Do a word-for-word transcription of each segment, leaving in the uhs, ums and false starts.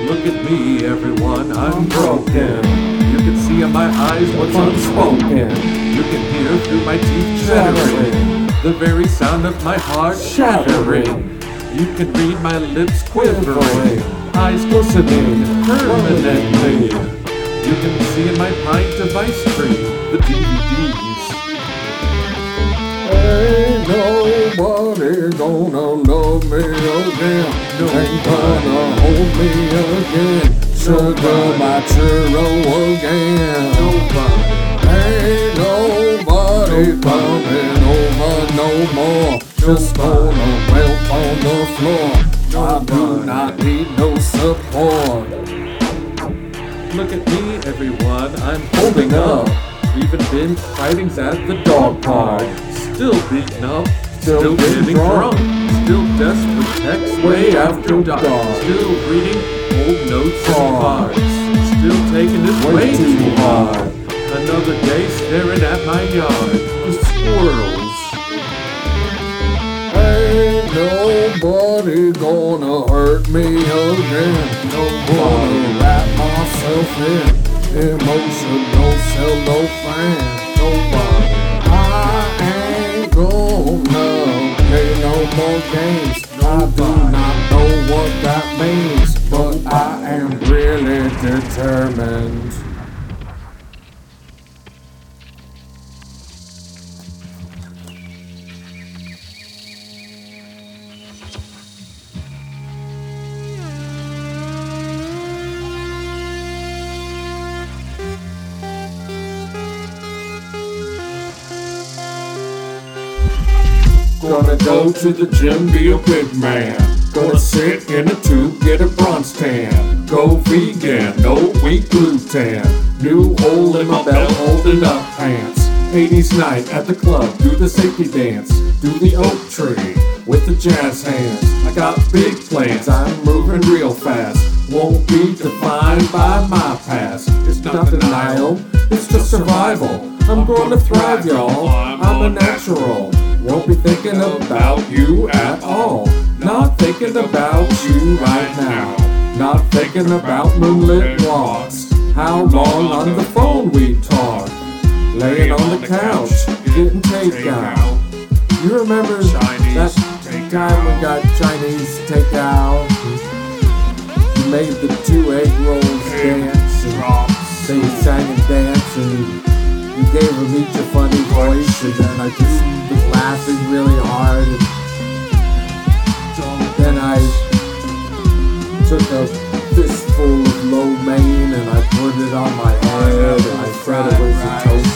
Look at me, everyone, I'm broken. You can see in my eyes what's unspoken. You can hear through my teeth chattering, the very sound of my heart shattering. You can read my lips quivering, eyes glistening permanently. You can see in my pint device tree the D V Ds. Ain't nobody gonna love me again. No Ain't gonna hold me again. Sugar my churro again. Nobody. Ain't nobody coming over no more. Just gonna melt on the floor. I do not need no support. Look at me, everyone, I'm holding up. Even been fightings at the dog park. Still beaten up, Still still getting getting drunk. drunk. Still desperate texts way after dark. Still reading old notes and Hard. cards. Still taking this Way way too too hard. Another day staring at my yard. The squirrels. Ain't nobody gonna hurt me again. Nobody wrap myself in emotional cellophane. Nobody. I ain't gonna play no more games. I do not know what that means, but I am really determined. Gonna go to the gym, be a big man. Gonna sit in a tube, get a bronze tan. Go vegan, no wheat gluten. New hole in my belt, holding up pants. eighties night at the club, do the safety dance. Do the oak tree with the jazz hands. I got big plans, I'm moving real fast. Won't be defined by my past. It's not denial, it's just survival. I'm gonna thrive, y'all. I'm a natural. Won't be thinking about you at all. Not thinking about you right now. Not thinking about moonlit walks. How long on the phone we talk. Laying on the couch, getting takeout. You remember that time we got Chinese takeout? You made the two egg rolls dance, and they sang and danced, and you gave them each a funny voice, and then I just was laughing really hard, and then I took a fistful of lo mein and I put it on my head, and I said it was a toast,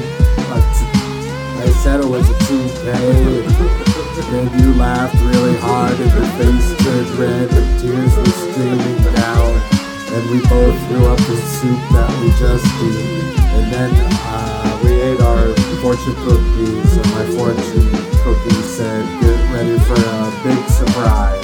I said it was a toupee, and you laughed really hard, and your face turned red, and tears were streaming down, and we both threw up the soup that we just ate, and then uh, we ate our fortune cookies, and my fortune cookie said, "Get ready for a big surprise."